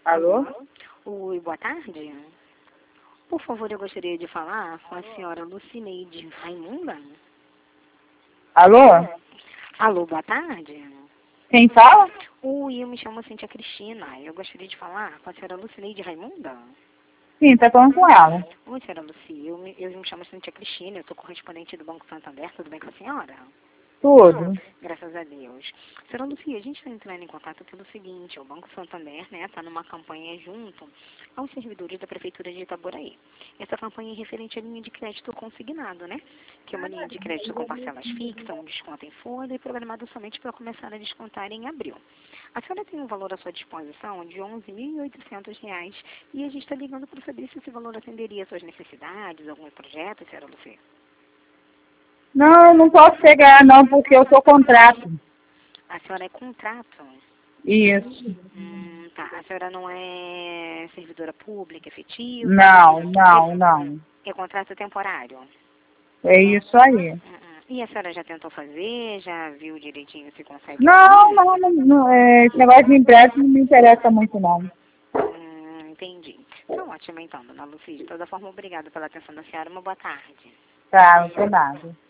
Alô? Oi, boa tarde. Por favor, eu gostaria de falar com a senhora Lucineide Raimunda. Alô? Alô, boa tarde. Quem fala? Oi, eu me chamo Cíntia Cristina. Eu gostaria de falar com a senhora Lucineide Raimunda. Sim, tá falando com ela. Oi, senhora Luci. Eu me chamo Cíntia Cristina. Eu sou correspondente do Banco Santander. Tudo bem com a senhora? Tudo. Graças a Deus. Senhora Lucia, a gente está entrando em contato pelo seguinte, o Banco Santander, está numa campanha junto aos servidores da Prefeitura de Itaboraí. Essa campanha é referente à linha de crédito consignado, que é uma linha de crédito com parcelas fixas, um desconto em folha e programado somente para começar a descontar em abril. A senhora tem um valor à sua disposição de R$ 11.800 e a gente está ligando para saber se esse valor atenderia às suas necessidades, algum projeto, senhora Lucia. Não, não posso pegar não, porque eu sou contrato. A senhora é contrato? Isso. Tá. A senhora não é servidora pública efetiva? Não. É contrato temporário? É isso aí. E a senhora já tentou fazer? Já viu direitinho se consegue? Não, esse negócio de empréstimo não me interessa muito não. Entendi. Tá ótimo então, dona Lucia. De toda forma, obrigada pela atenção da senhora. Uma boa tarde. Tá, não tem nada.